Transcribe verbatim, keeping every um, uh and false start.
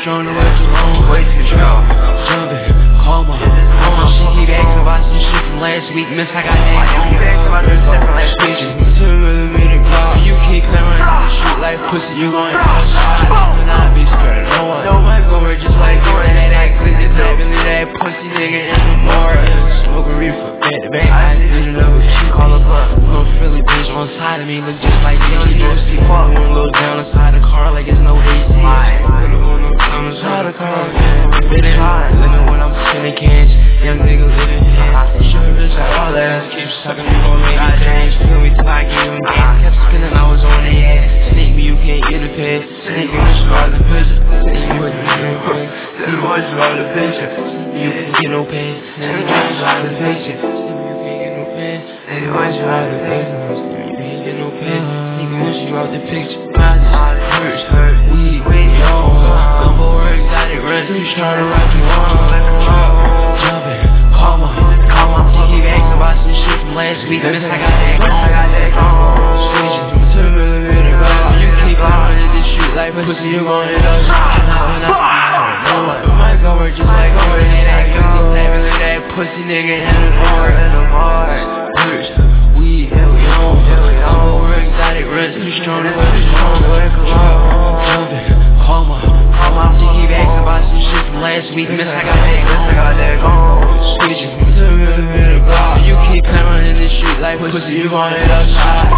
strong to work alone. Way too strong. Jumping, call my mama. She keep asking about some shit from last week. Miss, I got that. You keep asking about some shit from last week. Two millimeter Glock. You keep clamoring to shoot like pussy. You gon' end up shot. And I be scared of no one. No one go where just like you. And that act click it. Tapping to that pussy nigga in the bar. Smoking reefer, back to back. I didn't know what you call a bluff. Little Philly bitch on side of me. Look just like me. You know she fuck. One little down inside the car like it's no A C. I'm inside the car. Living when I'm spinning cash. Young nigga living fast. Sure bitch like all that. Keep sucking me gon' make me change. Feel me till I give him gas. Kept spinning, I was on the ass. Sneak me, you can't get a pass. Sneak me, wish you all the picture. Sneak me, wish you all the picture. Sneak me, wish you all the picture. You can't get no pass. Sneak me, wish you all the picture. Sneak me, you can't get no pass. Sneak me, wish you all the picture. You can't get no pass. Sneak me, wish you all the picture. Body hurts, hurt, weak, yo. Gumbo or exotic runs. You trying to rock you on. Jumping, call my, call my. She keep asking about some shit from last week. Miss, I got that gone. I got that gone. Switching from two millimeter Glock. You keep climbing in this shit like pussy, you gon' end up shot. And I no one. My go work just like over there. That young, tapping to that pussy nigga in the bar. In the bar. Hurts, weed, hell we on. Gumbo or exotic runs. You strong to work, strong to work alone. Jumping, call my, call my. She keep asking about some shit from last week. Miss, I got that gone. I got that gone. Switching from two millimeter Glock. You keep clamoring in this shit like pussy, you gon' end up shot.